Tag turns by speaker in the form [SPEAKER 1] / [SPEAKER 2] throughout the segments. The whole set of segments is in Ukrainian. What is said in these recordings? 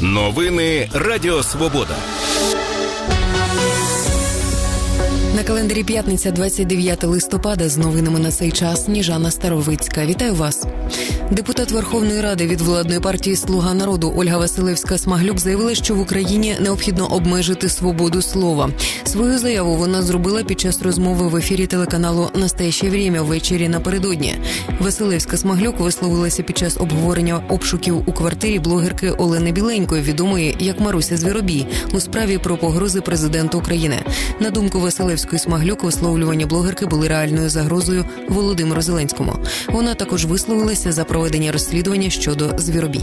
[SPEAKER 1] Новини Радіо Свобода.
[SPEAKER 2] На календарі п'ятниця, 29 листопада. З новинами на цей час Сніжана Старовицька. Вітаю вас. Депутат Верховної Ради від владної партії «Слуга народу» Ольга Василевська-Смаглюк заявила, що в Україні необхідно обмежити свободу слова. Свою заяву вона зробила під час розмови в ефірі телеканалу «Настояще время» ввечері напередодні. Василевська-Смаглюк висловилася під час обговорення обшуків у квартирі блогерки Олени Біленької, відомої як Маруся Звіробій, у справі про погрози президенту України. На думку Василевської-Смаглюк, висловлювання блогерки були реальною загрозою Володимиру Зеленському. Вона також висловилася за проведення розслідування щодо Звіробій.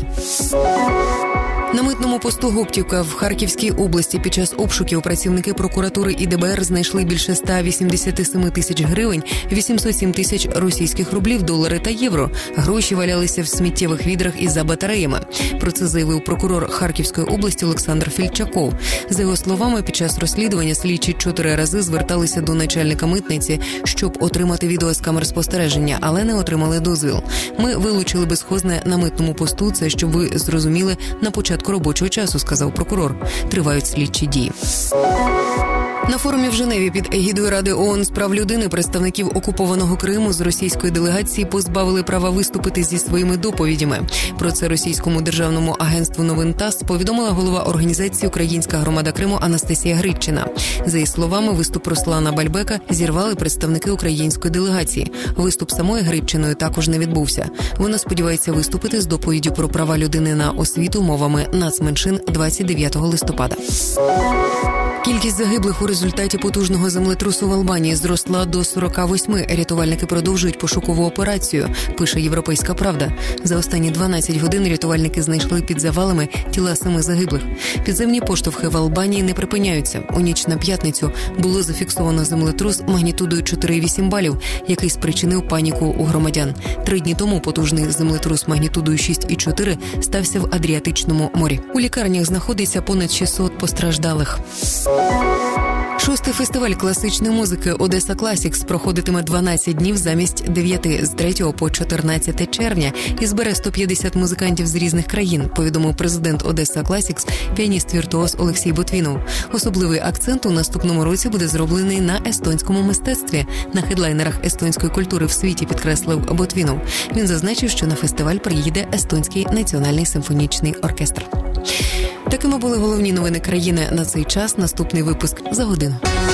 [SPEAKER 2] На митному посту Гоптівка в Харківській області під час обшуків працівники прокуратури і ДБР знайшли більше 187 тисяч гривень, 807 тисяч російських рублів, долари та євро. Гроші валялися в сміттєвих відрах і за батареями. Про це заявив прокурор Харківської області Олександр Фільчаков. За його словами, під час розслідування слідчі 4 рази зверталися до начальника митниці, щоб отримати відео з камер спостереження, але не отримали дозвіл. Ми вилучили безхозне на митному посту, це щоб ви зрозуміли, на початку робочого часу, сказав прокурор. Тривають слідчі дії. На форумі в Женеві під егідою Ради ООН з прав людини представників окупованого Криму з російської делегації позбавили права виступити зі своїми доповідями. Про це російському державному агентству новин ТАСС повідомила голова організації «Українська громада Криму» Анастасія Гридчина. За її словами, виступ Руслана Бальбека зірвали представники української делегації. Виступ самої Гридчиною також не відбувся. Вона сподівається виступити з доповіддю про права людини на освіту мовами нацменшин 29 листопада. Кількість загиблих у результаті потужного землетрусу в Албанії зросла до 48. Рятувальники продовжують пошукову операцію, пише «Європейська правда». За останні 12 годин рятувальники знайшли під завалами тіла 7 загиблих. Підземні поштовхи в Албанії не припиняються. У ніч на п'ятницю було зафіксовано землетрус магнітудою 4,8 балів, який спричинив паніку у громадян. 3 дні тому потужний землетрус магнітудою 6,4 стався в Адріатичному морі. У лікарнях знаходиться понад 600 постраждалих. 6-й фестиваль класичної музики «Одеса Класікс» проходитиме 12 днів замість 9 з 3 по 14 червня і збере 150 музикантів з різних країн, повідомив президент «Одеса Класікс», піаніст-віртуоз Олексій Ботвінов. Особливий акцент у наступному році буде зроблений на естонському мистецтві. На хедлайнерах естонської культури в світі, підкреслив Ботвінов. Він зазначив, що на фестиваль приїде Естонський національний симфонічний оркестр. Такими були головні новини країни на цей час. Наступний випуск за годину.